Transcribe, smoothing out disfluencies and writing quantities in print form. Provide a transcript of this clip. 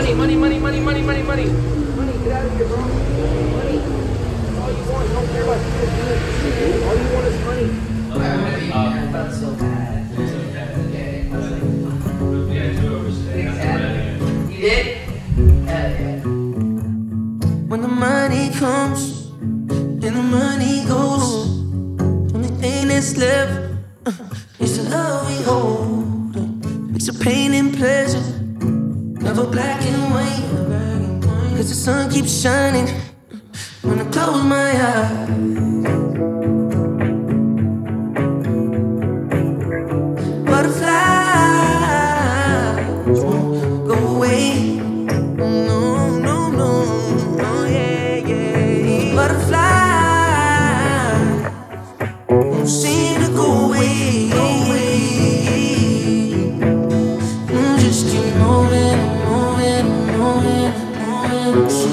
Money, money, money, money, money, money, money. Money, get out of here, bro. Money. That's all you want. You don't care about shit. All you want is money. I felt so bad. So bad. Okay. I was like, yeah, 2 hours today. Exactly. You did? Yeah. When the money comes and the money goes, only thing that's left is the love we hold. It's a pain and pleasure, never black and white. Cause the sun keeps shining when I close my eyes. Butterflies won't go away. No, no, no. Oh, yeah, yeah. Butterflies won't seem to go away. Just keep moving, moving, moving, moving.